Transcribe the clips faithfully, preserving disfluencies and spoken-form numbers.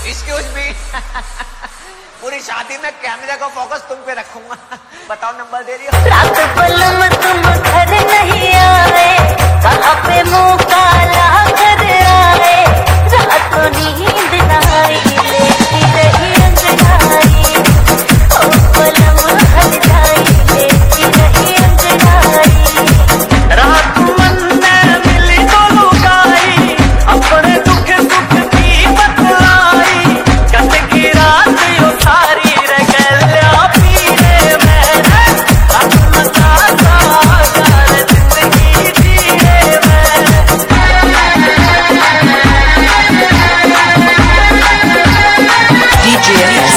Excuse me पूरी शादी में कैमरे का फोकस तुम पे रखूंगा। बताओ नंबर दे रही हो। रात पलम तुम घर नहीं आए, कहाँ पे मुँह काला कर आए, रात को नींद नाई लेती रही अंगड़ाई, ओ पलम हट जाई लेती रही अंगड़ाई। रात मन में मिली तो लुकाई, अपने दुख सुख की बतलाई, कट की रात यो सारी रह गया पीने में, अपना सारा कर जिंदगी जीने में। D J S.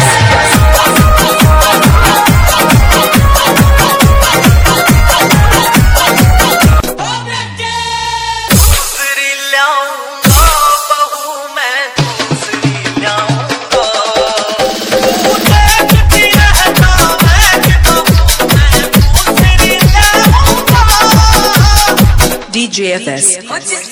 दूसरी लाऊंगा बहू मैं, दूसरी लाऊंगा, मुझे किसी रहता मैं कि बहू मैं दूसरी लाऊंगा। D J F S.